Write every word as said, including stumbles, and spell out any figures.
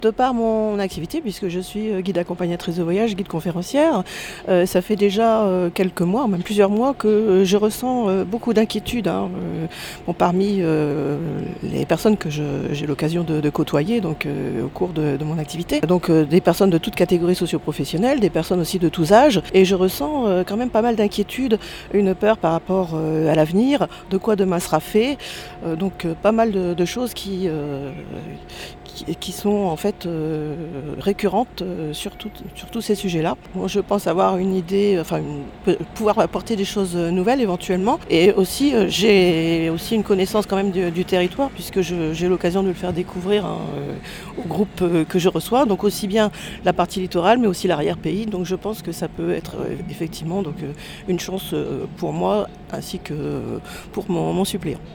De par mon activité, puisque je suis euh, guide accompagnatrice de voyage, guide conférencière, euh, ça fait déjà euh, quelques mois, même plusieurs mois, que euh, je ressens euh, beaucoup d'inquiétude, hein, euh, bon, parmi euh, les personnes que je- j'ai l'occasion de, de côtoyer donc, euh, au cours de, de mon activité. Donc euh, des personnes de toutes catégories socio-professionnelles, des personnes aussi de tous âges, et je ressens euh, quand même pas mal d'inquiétude, une peur par rapport euh, à l'avenir, de quoi demain sera fait, euh, donc euh, pas mal de, de choses qui, euh, qui, qui sont en fait euh, récurrentes euh, sur, tout- sur tous ces sujets-là. Moi, je pense avoir une idée, enfin une- pe- pouvoir apporter des choses nouvelles éventuellement. Et aussi, euh, j'ai aussi une connaissance quand même du, du territoire, puisque je- j'ai l'occasion de le faire découvrir hein, euh, au groupe euh, que je reçois. Donc aussi bien la partie littorale, mais aussi l'arrière-pays. Donc je pense que ça peut être euh, effectivement donc, euh, une chance euh, pour moi ainsi que euh, pour mon mon suppléant.